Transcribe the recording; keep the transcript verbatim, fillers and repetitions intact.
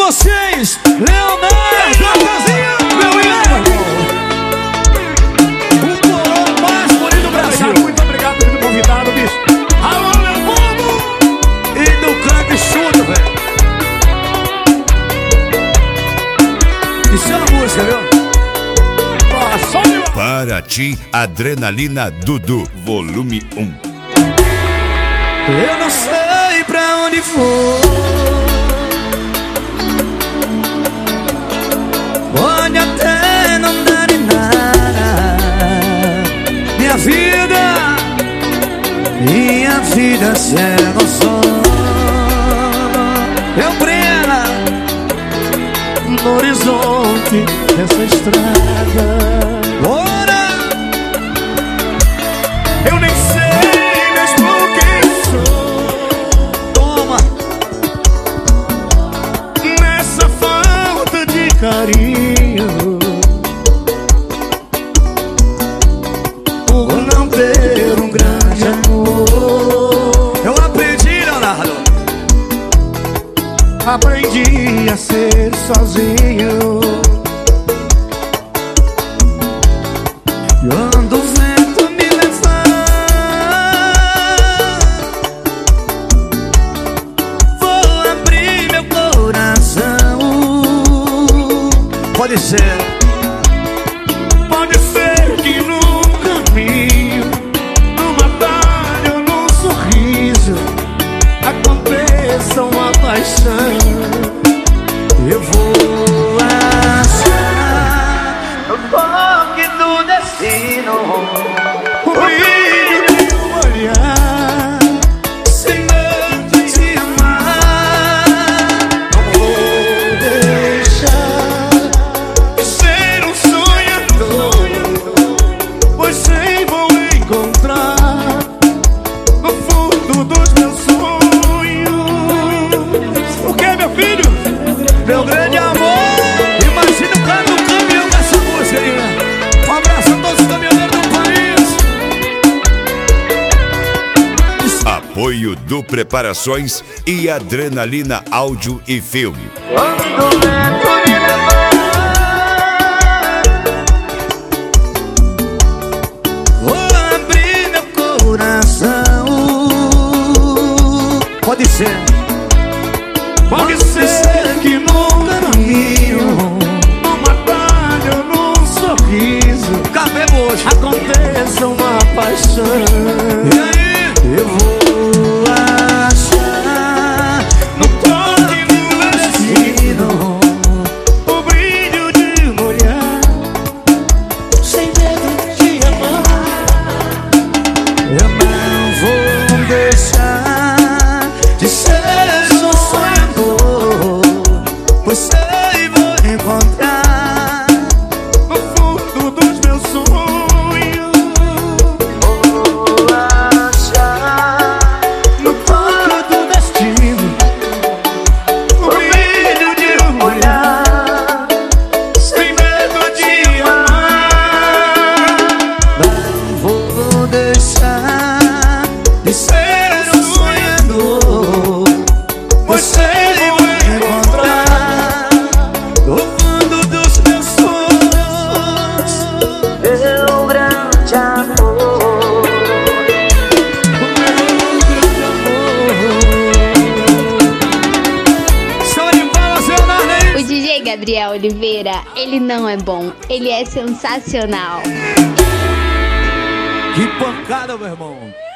vocês, Leonardo, meu irmão, o coroa mais bonito do Brasil. Muito obrigado por ter convidado, bicho. Alô, meu povo! E do canto chuto, velho. Isso é uma música, viu? Para ti, Adrenalina Dudu, volume um. Eu não sei pra onde for, pode até não dar em nada. Minha vida, minha vida se é no sol. Eu brilho no horizonte dessa estrada. Ora, eu nem sei mesmo quem sou. Toma, nessa falta de carinho, por não ter um grande amor. Eu aprendi, Leonardo, aprendi a ser sozinho. Quando o vento me levar, vou abrir meu coração. Pode ser, pode ser que num caminho, numa batalha ou num sorriso, aconteça uma paixão. Eu vou achar o toque do destino, o brilho de um olhar, sem medo de amar. Não vou deixar de ser um sonhador, pois sei vou encontrar no fundo dos meus sonhos. O que, meu filho? Meu grande amor. Imagina o cara no caminhão com essa música aí, né? Um abraço a todos os caminhoneiros do país. Apoio do Preparações e Adrenalina Áudio e Filme. Quando o vento me levar, vou abrir meu coração. Pode ser, pode ser que num caminho, numa batalha ou num sorriso, aconteça uma paixão. E aí? Eu vou achar no toque do destino, o brilho de um olhar, sem medo de amar. Eu não vou deixar de ser um sonhador, pois sei vou encontrar no fundo dos meus sonhos. Vou achar no toque do destino, o brilho de um olhar, sem medo de amar. Não vou deixar de ser um sonhador, pois sei vou encontrar no fundo dos meus sonhos meu grande amor, o meu grande amor. Só de bola, seu Narnês. O D J Gabriel Oliveira, ele não é bom, ele é sensacional. Que pancada, meu irmão.